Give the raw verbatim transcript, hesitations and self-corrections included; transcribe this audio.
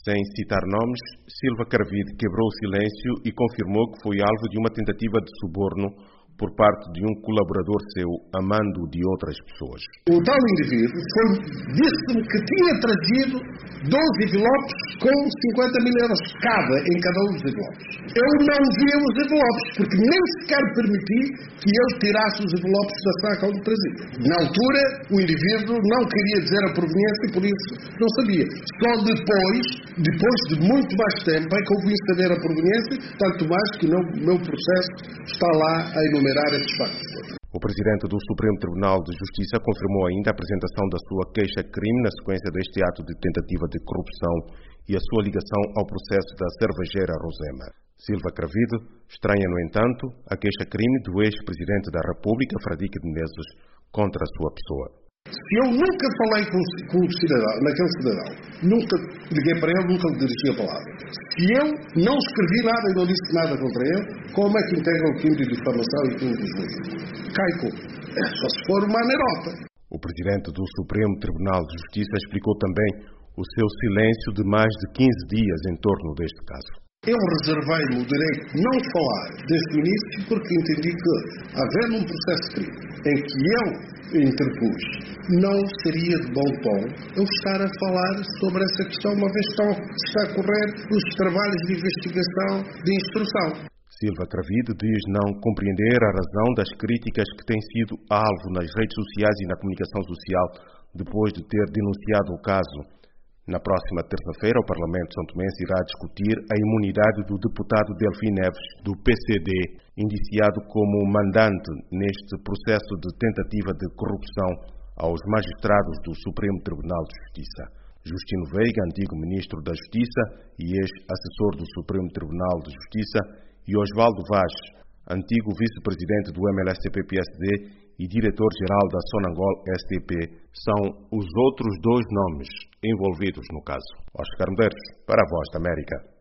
Sem citar nomes, Silva Carvide quebrou o silêncio e confirmou que foi alvo de uma tentativa de suborno por parte de um colaborador seu, a mando de outras pessoas. O tal indivíduo disse-me que tinha trazido doze envelopes com cinquenta mil euros cada em cada um dos envelopes. Eu não vi os envelopes, porque nem sequer permiti que ele tirasse os envelopes da saca onde trazia. Na altura, o indivíduo não queria dizer a proveniência e por isso não sabia. Só depois, depois de muito mais tempo, é que eu vim saber a proveniência, tanto mais que o meu processo está lá a enumerar esses factos. O presidente do Supremo Tribunal de Justiça confirmou ainda a apresentação da sua queixa-crime na sequência deste ato de tentativa de corrupção e a sua ligação ao processo da cervejeira Rosema. Silva Carvide estranha, no entanto, a queixa-crime do ex-presidente da República, Fradique de Menezes, contra a sua pessoa. Se eu nunca falei com, com o cidadão, naquele cidadão, nunca liguei para ele, nunca lhe dirigi a palavra. Se eu não escrevi nada e não disse nada contra ele, como é que integra o crime de difamação e crime de juízo? Cai com. É só se for uma anerota. O presidente do Supremo Tribunal de Justiça explicou também o seu silêncio de mais de quinze dias em torno deste caso. Eu reservei-me o direito de não falar desde o início porque entendi que, havendo um processo de crime em que eu interpus, não seria de bom tom eu estar a falar sobre essa questão, uma vez que está a correr os trabalhos de investigação de instrução. Silva Carvide diz não compreender a razão das críticas que têm sido alvo nas redes sociais e na comunicação social depois de ter denunciado o caso. Na próxima terça-feira, o Parlamento santomense irá discutir a imunidade do deputado Delfim Neves, do P C D, indiciado como mandante neste processo de tentativa de corrupção aos magistrados do Supremo Tribunal de Justiça. Justino Veiga, antigo ministro da Justiça e ex-assessor do Supremo Tribunal de Justiça, e Osvaldo Vaz, antigo vice-presidente do M L S T P-P S D e diretor-geral da Sonangol S T P, são os outros dois nomes envolvidos no caso. Oscar Medeiros, para a Voz da América.